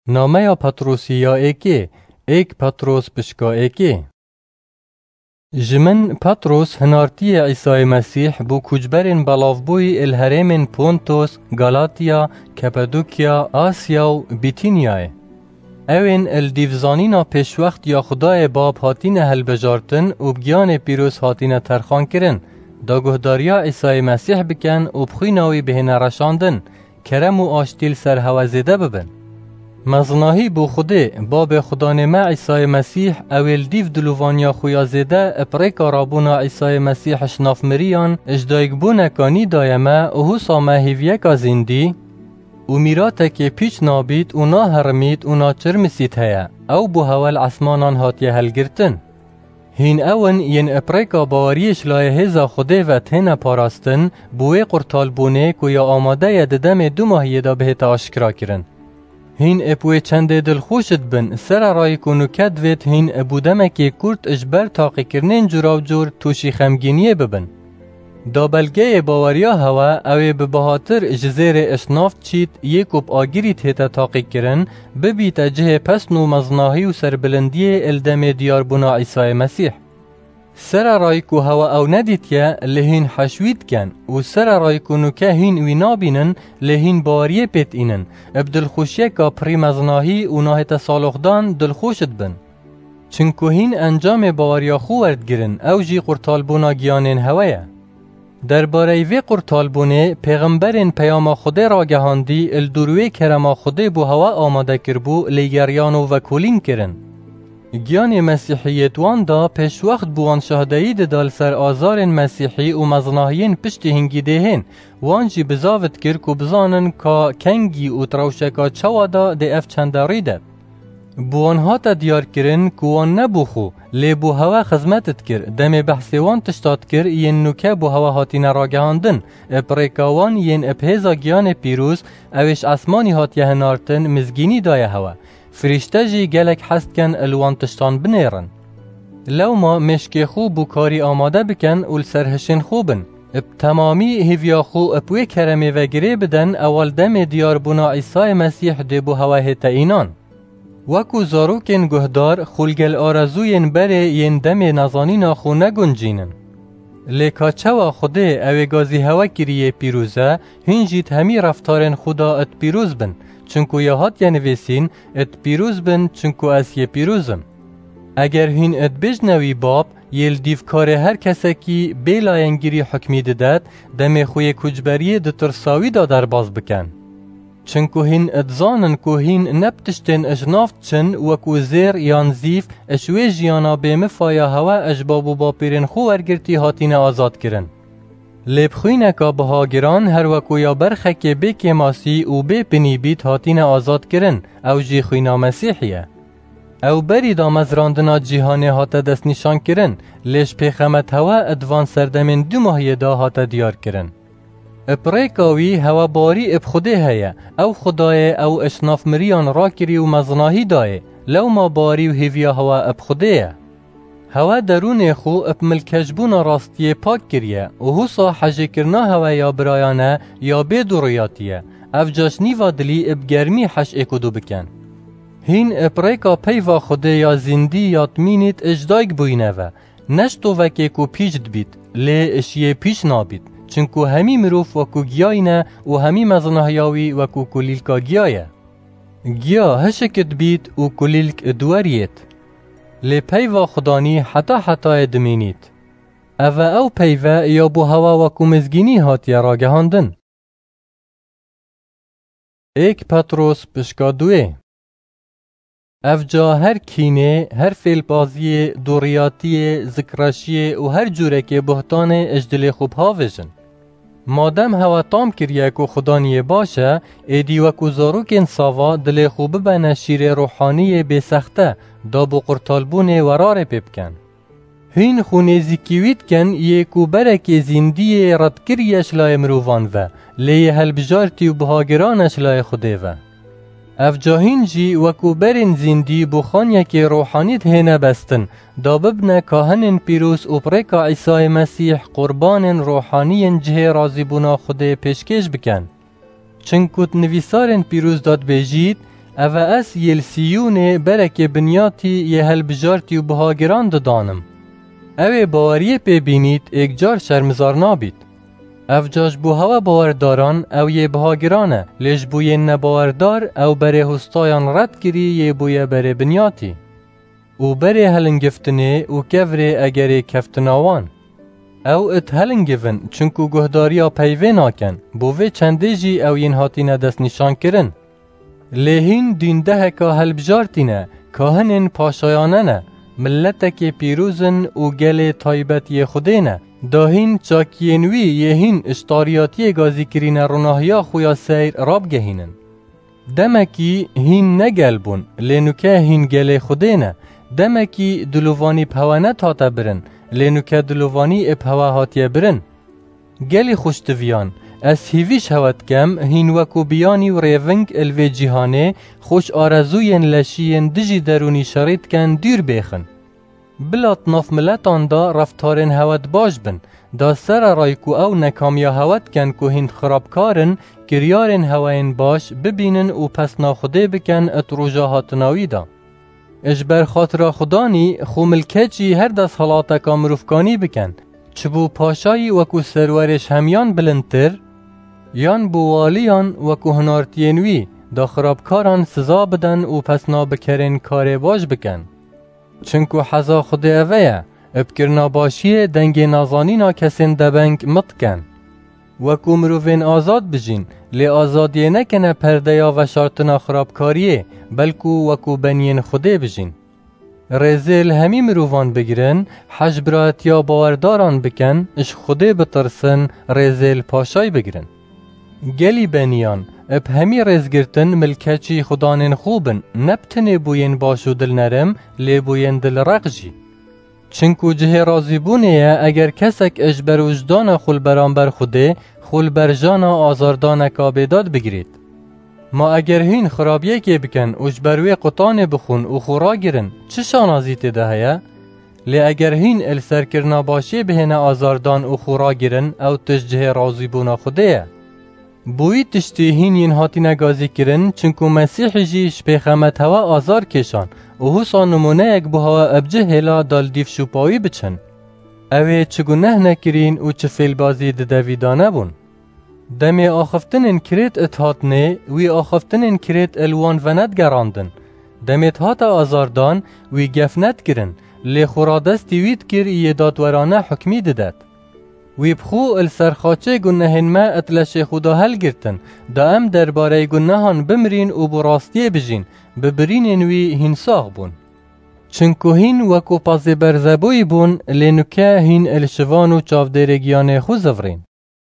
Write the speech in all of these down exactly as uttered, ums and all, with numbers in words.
نامه پتروسیا ایکی ایک پتروس پشکا ایکی جمن پتروس هنارتی عیسی مسیح بو کجبرین بلافبوی الهرمین پونتوس، گالاتیا، کپادوکیا، آسیا و بیتینیای. اوین الدیوزانینا پیشوقت یا خدای باب هاتین هل بجارتن و بگیان پیروز هاتین ترخان کرن. دا گهداریا عیسی مسیح بکن و بخویناوی بهن رشاندن. کرم و آشتیل سر هوازیده ببن. مزناهی بو خوده باب خدا نمه عیسی مسیح اویل دیو دلووانیا خویا زیده اپریکا رابونا عیسی مسیح شناف مریان اجدایگ بونکانی دایمه و حسا مهیویکا زندی و میراته که پیچ نابید و نا هرمید و نا چرمسید هیا او بو هول عثمانان هاتیه هلگرتن. هین اون ین اپریکا باوریش لای هزا خوده و تهنه پاراستن بوی قرطال بونه که یا آماده ید دم دو ماهیه دا بهت آشکرا کرن. هین اپوی چنده دل خوشت بن سر رای کنو کدویت هین ابودمه که کرد اجبر تاقی کرنین جورا و جور توشی خمگینیه ببن. دا بلگه باوریا هوا اوی ببهاتر جزیر اشنافت چید یکوب آگیری تیتا تاقی کرن ببیت جه پسنو مزناهی و سربلندی الدم دیار بنا عیسی مسیح. سر رای کو هوا او ندیتیا لهین حشوید کن و سر رای کنو که هین وینابینن لهین باریه پیت اینن ابدل خوشیه که پری مزناهی و ناهت سالخدان دل خوشت بن. چنکو هین انجام باریا خو ورد گرن او جی قرطالبونا گیانین هوایه. در باره وی قرطالبونه پیغمبرین پیام خوده را گهاندی الدروی کرما خوده بو هوا آماده کربو لیگریانو و کولین کرن. گیان مسیحیت وان دا پیش وقت بوان شهدهی دال سر آزار مسیحی و مزناهین پشت هنگی دهین وانجی بزاوت کر کو بزانن که کنگی و تروشکا چوا دا ده اف چنداری ده. بوان ها تا دیار کرن که وان نبوخو لی بو هوا خزمتت کر دم بحثی وان تشتاد کر ین نوکه بو هوا هاتین راگهاندن اپریکاوان ین اپهزا گیان پیروز اوش اسمانی هاتیه هنارتن مزگینی دای هوا فرشته جی گلک حست کن الوان تشتان بنیرن. لو ما مشکی خوب و کاری آماده بکن و سرهشن خوبن. اب تمامی هیویا خو اپوی کرمی و گری بدن اول دم دیار بنا عیسی مسیح دی بو هواه تینان. وکو زاروکن گهدار خلگل آرزوین بره ین دم نزانینا خو نگنجینن. لیکا چوا خوده اوی گازی هوا کریه پیروزه هنجید همی رفتارن خدا ات پیروز بن. چونکو یا هات یا نویسین ات پیروز بن چونکو از یه پیروزم. اگر هین ات بجنوی باب یل دیفکار هر کسی که بیلاینگیری حکمی دادد دم خوی کجبری دترساوی دا در باز بکن. چونکو هین ات زانن که هین نبتشتن اجنافت چن وکو زیر یان زیف اشوی جیانا بیمفایا هوا اجبابو با پیرن خو ورگرتی هاتین آزاد کرن. لیب خوینکا بهاگران هر وکو یا برخه که بی کماسی و بی پنی بیت هاتین آزاد کرن او جی خوینا مسیحیه. او بری دا مزراندنا جیهانه هاتا دست نشان کرن لیش پیخمت هوا ادوان سردمین دو ماهی دا هاتا دیار کرن. اپریکاوی هوا باری اب خوده هیا او خدای او اشناف مریان را کری و مزناهی دایه لو ما باری و هیویا هوا اب خوده هوا درون خو اپ ملکجبون راستی پاک کریه و حسا حجه کرنا هوا یا برایانه یا بیدوریاتیه اف جاشنی و دلی اب گرمی حش اکدو بکن. هین اپریکا پیوا خوده یا زندی یادمینید اجدایگ بوینه و نشتو وکی کو پیچد بید لی اشیه پیچ نابید چنکو همی مروف وکو گیاینه و همی مزنهیاوی وکو کلیلکا گیایه. گیا هشکت بید و کلیلک دواریت. لی پیوا خدانی حتا حتا دمینید. اوه او پیوا یا بو هوا وکو مزگینی هاتی راگهاندن. ایک پتروس پشکا دوی افجا هر کینه، هر فیلبازی، دوریاتی، ذکرشی و هر جوره که بهتان اجدل خوب ها ویژن. مادم هوا تام کریه که خدانیه باشه ایدی وکو زاروکین ساوا دل خوب بنا شیر روحانی بسخته دا بو قرطالبون ورار پیبکن. هین خونه زیکیوید کن یکو برک زندی رد کریش لای مروان و لیه هل بجارتی و بهاگرانش لای خوده و. اف جاهین جی وکو برین زندی بخانیه که روحانیت هنه بستن دا ببنه کاهنین پیروس و پریکا عیسی مسیح قربانین روحانین جه رازی بونا خوده پیشکش بکن. چنکوت نویسارین پیروز داد بیجید او اس یل سیونه برک بنیاتی یه هلبجارتی و بهاگران دانم. او باوریه پی بینید ایک جار شرمزار نابید. او جاش بو هوا باورداران او یه بهاگرانه لیش بوی نباوردار او بره هستایان رد گری یه بوی بره بنیاتی. او بره هلنگفتنه او کفره اگره کفتناوان. او ات هلنگفن چونکو گهداریا پیوه ناکن بوه چنده جی او ین هاتینه دست نشان کرن. لیهین دینده که هلبجارتینه کاهنین پاشایانه نه ملتک پیروزن او گل تایبتی خودینه داهین چاکینوی یهین اشتاریاتی گازی کرین روناهیا خویا سیر راب گهینن. دمکی هین نگل بون لینوکه هین گل خودینه دمکی دلووانی پوانه تاتا برن لینوکه دلووانی اپهوا هاتیه برن. گلی خوشتویان از هیویش هوت کم هین وکو بیانی و ریونگ الوی جیهانه خوش آرزوین لشین دجی درونی شرید کن دیر بیخن. بلات ناف ملتان دا رفتارن هوت باش بن دا سر رایکو او نکامیا هوت کن که هین خرابکارن کریارن هواین باش ببینن و پس ناخده بکن ات روژاهاتناوی دا. اجبر خاطر خدانی خو ملکچی هر دست حالاتا کامروفکانی بکن چبو پاشایی وکو سرورش همیان بلندتر یان بوالیان وکو هنارتینوی دا خرابکاران سزا بدن و پس نابکرین کار باش بکن. چنکو حزا خود اوه ابکرنا باشیه دنگ نازانینا کسین دبنگ متکن. وکو مروفین آزاد بجین لی آزادیه نکنه پرده یا و شارتنا خرابکاریه بلکو وکو بنین خوده بجین. رزیل همی مروفان بگیرن حجبرات یا باورداران بکن اش خوده بترسن رزیل پاشای بگیرن. گلی بنیان اب همی رزگرتن ملکچی خدانین خوبن نبتنه بوین باشو دل نرم لی بوین دل رقجی. چنکو جه رازی بونه اگر کسک اجبر وجدان خول برانبر خوده خول برجانا آزاردان کابیداد بگیرید. ما اگر هین خرابیه که بکن اجبروی قطان بخون و خورا گیرن چه شانازی تده هیا؟ لی اگر هین السرکرنا باشی بهنه آزاردان و خورا گیرن او تشجه رازی بونا خوده. بوی تشتی هین ین هاتی نگازی کرن چنکو مسیح جی شپیخمت هوا آزار کشان و حسا نمونه یک بو هوا ابجه هلا دال دیف شوپاوی بچن. اوه چگونه نکرین و چه فیل بازی ددویدانه بون. دمی آخفتن انکریت اتحاد نه وی آخفتن انکریت الوان وند گراندن. دمی اتحاد آزاردان وی گفنت کرن لی خورادستی وید کر یه دادورانه حکمی ددد. وی بخو السرخاچه گنهن ما اتلش خدا هل گرتن دا ام درباره گنهان بمرین و براستی بجین ببرین وی هنساغ بون. چنکو هین وکو پازی برزبوی بون لینوکه هین الشوان و چاودرگیان خوزورین.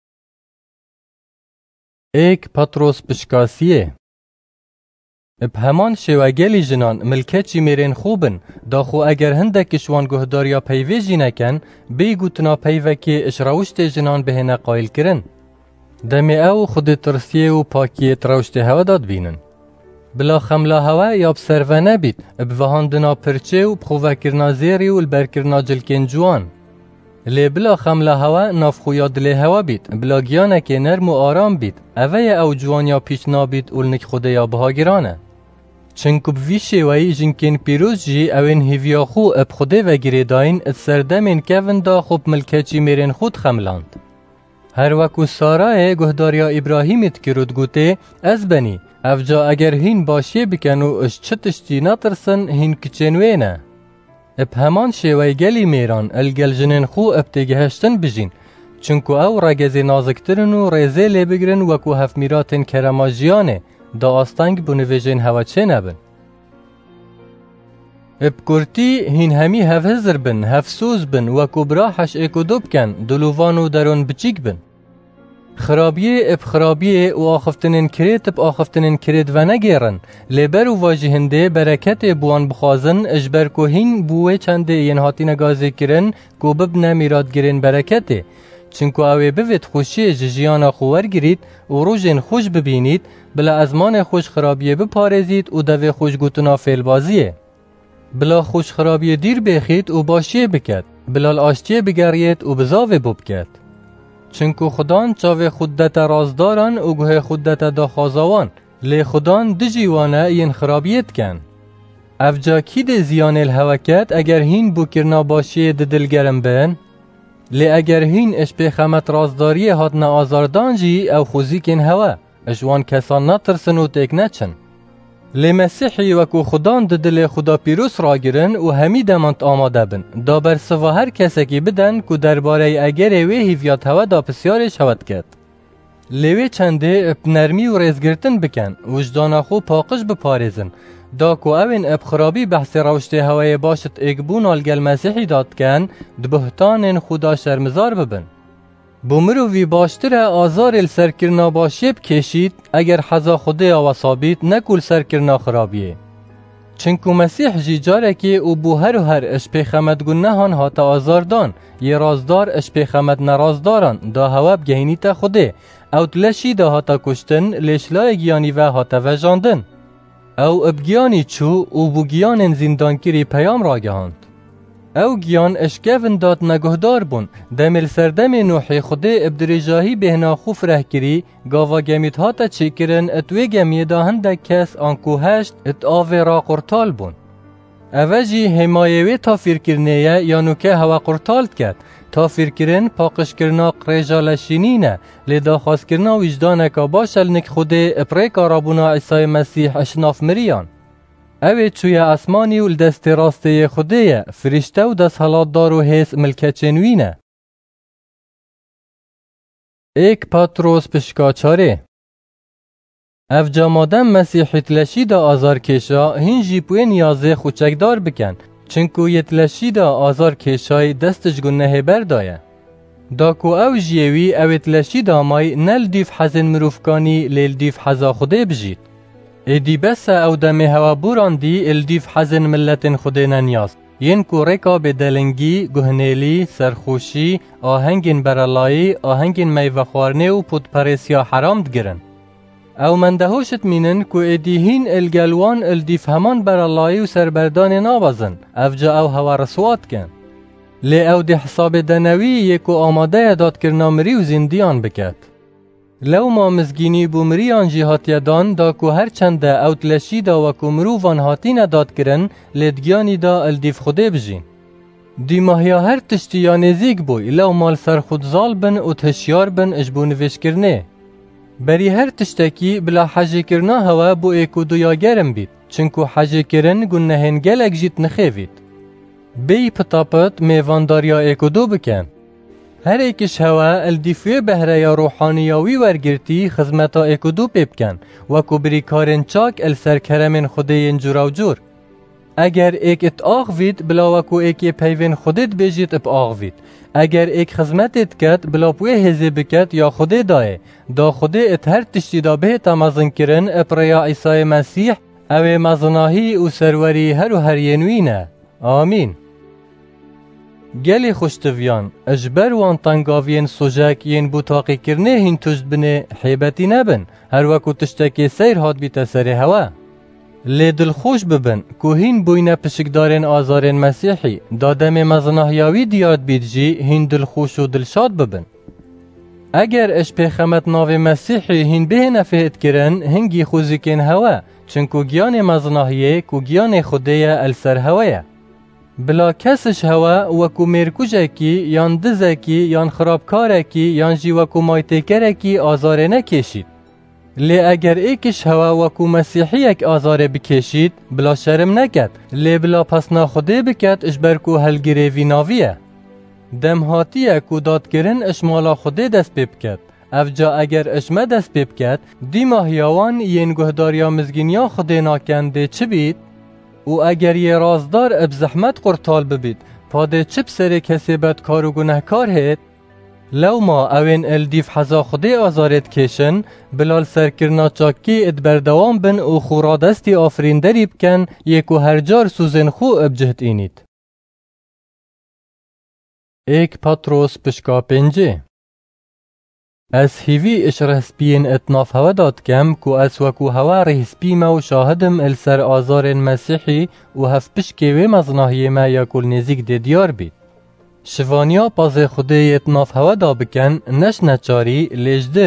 ایک پاتروس پشکاسیه اب همان شواگلی جنان ملکچی میرین خوبن داخو اگر هنده کشوان گهداریا پیوی جی نکن بیگو تنا پیوه که اشراوشت جنان بهنه قایل کرن. دمی او خود ترسیه و پاکیه تروشت هوا داد بینن. بلا خملا هوا یا بسروه نبید بوهاندنا پرچه و بخوه کرنا زیری و البرکرنا جلکین جوان. لی بلا خملا هوا نافخویا دلی هوا بید بلا گیانه که نرم و آرام بید اوه او جوان یا پیش نابید اولنک خوده یا بهاگرانه. چنکو بوی شوی جنکین پیروز جی اوین هیویا خو اب خوده و گریداین ات سردمین کون دا خوب ملکچی میرین خود خملاند. هر وکو سارای گهداریا ابراهیمیت کرود گوته از بنی افجا اگر هین باشیه بکنو اش چتشتی نترسن هین کچنوینه. اب همان شوی گلی میران الگل جنین خو اب تگهشتن بجین چنکو او رگزی نازکترن و ریزه لی بگرن وکو هف میراتن کرماجیانه دا آستانگ بونویجین هوا چه نبن. اب کرتی هین همی هف هزر بن هف سوز بن وکو براحش ایکو دو بکن دلووانو درون بچیک بن. خرابیه اب خرابیه و آخفتنین کرید اب آخفتنین کرید و نگیرن لیبر و واجهنده برکت بوان بخوازن اجبر که هین بوه چنده ین هاتی نگازی کرن که ببنه میراد گرین برکته چنکو اوه بوید خوشی ججیانا خوور گرید و روژین خوش ببینید بلا ازمان خوش خرابیه بپارزید و دوه خوش گوتنا فیل بازیه. بلا خوش خرابیه دیر بخید و باشیه بکد بلا الاشتیه بگرید و بزاوه ببکد. چنکو خدان چاوه خودت رازداران و گوه خودت داخازاوان لی خدان دجیوانه ین خرابیت کن. افجا کی ده زیان الهوکت اگر هین بو کرنا باشی ده دلگرم بین؟ لی اگر هین اش پیخمت رازداری هاتنا آزاردان جی او خوزی کن هوا اشوان کسان نترسن و تک نچن. لی مسیحی وکو خدان ده دل خدا پیروس را گرن و همی دمانت آماده بن دا بر سوا هر کسکی بدن که درباره اگر وی هیویات هوا دا پسیارش هوت کد. لیوی چنده نرمی و ریزگرتن بکن وجدان خو پاقش بپارزن دا کو اوین اب خرابی بحث روشت هوای باشت اگبون آلگل مسیحی داد کن دبهتان خدا شرمزار ببن. بومرو وی باشتر آزار السرکرنا باشیب کشید اگر حضا خدا و ثابت نکل سرکرنا خرابیه. چنکو مسیح جی جاره که او بو هر و هر اش پیخمد گنهان هاتا آزاردان یه رازدار اش پیخمد نرازداران دا هواب گهینی تا خوده او تلشی دا هاتا کشتن لیشلای گیانی و هاتا وجاندن او ابگیانی چو او بو گیان زندانکری پیام را گهاند. او گیان اشکفن داد نگهدار بون دمل سردم نوحی خوده ابدریجاهی بهنا خوف ره کری گاوا گمیت هاتا چی کرن اتوی گمی دا هنده کس آنکو هشت ات آوه را قرطال بون. اوجی همایوی تافیر کرنیه یانو که هوا قرطالت کد تافیر کرن پاقش کرنا قریجالشینی نه لیدا خواست کرنا وجدانه که باشل نک خوده اپریک آرابونا عیسی مسیح اشناف مریان. اوی چوی اسمانی و دست راسته خوده فرشته و دست حالات دار و حس ملکچنوینه. ایک پاتروس پشکاچاره اف جامادم مسیحی تلشی دا آزار کشا هین جیپوی نیازه خوچکدار بکن چنکو یتلشی دا آزار کشای دستش گنه بردایه. داکو او جیوی او تلشی دا مای نل دیف حزن مروفکانی لیل دیف حزا خوده بجید. ایدی بس او دمی هوا بوراندی الدیف حزن ملت خوده ننیاست. ین کو رکا بدلنگی، گهنیلی، سرخوشی، آهنگین برالایی، آهنگین میوخوارنه و پودپرسیا حرام دگرن. او مندهوشت مینن کو ایدی هین الگلوان الدیف همان برالایی و سربردان نابازن. افجا او هوا رسوات کن. لی او دی حساب دنوی یکو آماده داد کرنا مری و زندیان بکد. لو ما مزگینی بو مریان جهاتیه دان دا کو هر چنده او تلشی دا و کو مروفان هاتین داد کرن لیدگیانی دا الدیف خوده بجین. دی ماهیا هر تشتیا نزیگ بوی لو مال سر خود زال بن و تشیار بن اجبو نوش کرنه. بری هر تشتکی بلا حجی کرنا هوا بو ایکو دویا گرم بید چنکو حجی کرن گنهن گلک جیت نخیوید. بی پتاپت میوانداریا ایکو دو بکن. هر ایکش هوا الدیفوی بهره یا روحانیاوی ورگرتی خزمتا ایکو دو پیبکن وکو بری کارن چاک السرکرمن خوده ین جورا و جور. اگر ایک ات آغوید بلا وکو ایکی پیوین خودت بیجید اپ آغوید. اگر ایک خزمتت کت بلا پوی هزی بکت یا خوده دایه دا خوده ات هر تشتی دا به تمازن کرن اپ ریا عیسی مسیح او مزناهی و سروری هر و هر ینوینه. آمین. گلی خوشتویان اجبر وان تنگاوین سوژک ین بوتاقی کرنه هین تجد بنه حیبتی نبن هر وکو تشتکی سیر هاد بیت سر هوا. لی دلخوش ببن که هین بوینه پشکدارین آزارین مسیحی دادم مزناهیاوی دیاد بید جی هین دلخوش و دلشاد ببن. اگر اش پیخمت ناو مسیحی هین به نفهت کرن هنگی خوزی کن هوا چنکو گیان مزناهیه کو گیان خوده السر هوایه. بلا کسش هوا وکو مرکوجکی یان دزکی یان خرابکارکی یان جی وکو مایتکرکی آزاره نکشید. لی اگر ایکش هوا وکو مسیحیک آزاره بکشید بلا شرم نکد لی بلا پس ناخوده بکد اشبرکو هلگیره وی ناویه. دمهاتیه کو دادگرن اشمالا خوده دست بکد. افجا اگر اشمه دست بکد دی ماهیاوان ین گهداریا مزگینیا خوده ناکنده چه بید؟ و اگر یه رازدار اب زحمت قرطال ببید پاده چپ سر کسی بدکار و گنهکار هید؟ لو ما اوین الدیف حزا خوده آزارت کشن بلال سرکرنا چاکی اد بردوام بن و خورا دستی آفرین دری بکن یکو هر جار سوزن خو اب جهت اینید. ایک پاتروس پشکا پنجه از هیوی اش رهسپین اتناف هوا داد کم که از وکو هوا رهسپیم و شاهدم السر آزار مسیحی و هف پشکی و مزناهی ما یا کل نزیک دی دیار بید. شوانیا پاز خوده اتناف هوا دا بکن نش نچاری لیج دل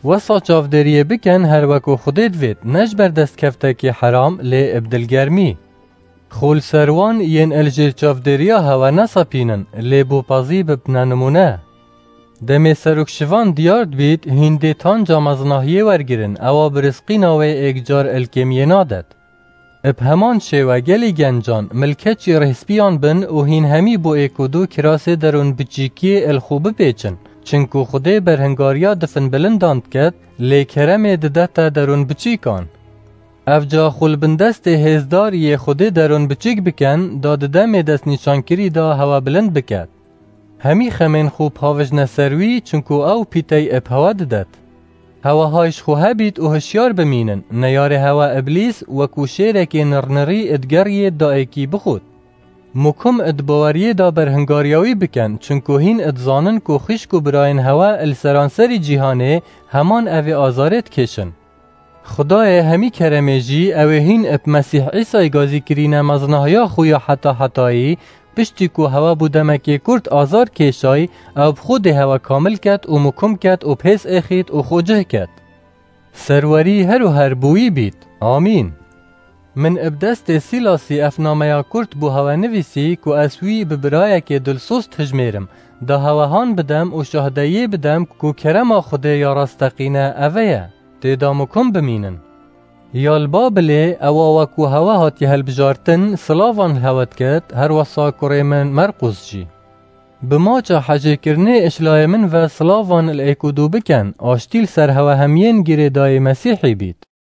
وسا چافدریه بکن هر وکو خودت وید نج بردست کفتکی حرام لی ابدلگرمی. خول سروان ین الجیر چافدریا هوا نسپینن لی بو پازی ببننمونه. دمی سروکشوان دیارد بید هنده تانجا مزناهیه ورگرن اوا برسقینا و اگجار الکمیه نادد. اب همان شیوه گلی گنجان ملکچی رهسپیان بن و هین همی بو ایکودو کراسه درون بچیکی الخوبه پیچن. چنکو خوده برهنگاریا دفن بلنداند کد لی کرم ددتا درون بچیکان. افجا خولبندست هزدار یه خوده درون بچیک بکن دا ددم دست نیشانکری دا هوا بلند بکد. همی خمین خوب هاوش نسروی چنکو او پیتی اب هوا ددد. هوا هایش خواه بید و هشیار بمینن نیار هوا ابلیس و کوشیرکی نرنری ادگری دا ایکی بخود. مکم ادباوری دا برهنگاریاوی بکن چنکو هین ادزانن کو خشکو براین هوا السرانسری جیهانه همان اوی آزارت کشن. خدای همی کرمه جی اوی هین اب مسیح عیسی گازی کرین مزنهایا خویا حتا حتایی پشتی کو هوا بودمکی کرد آزار کشای او خود هوا کامل کت و مکم کت و پیس اخید و خوجه کت. سروری هر و هر بویی بید. آمین. من ابدست سیلاسی افنامه کرد بو هوا نویسی که اسوی ببرای که دلسوست هجمیرم دا هواهان بدم و شهدهیه بدم که کرم خوده یا راستقینه اوه تیدا مکم بمینن. یالبا بله او وکو هوا هاتی هل بجارتن سلاوان هوت کد هر وصا کره من مرقوز جی. بماچا حجه کرنه اشلای من و سلاوان الایکودو بکن آشتیل سر هوا همین گیره دای مسیحی بید.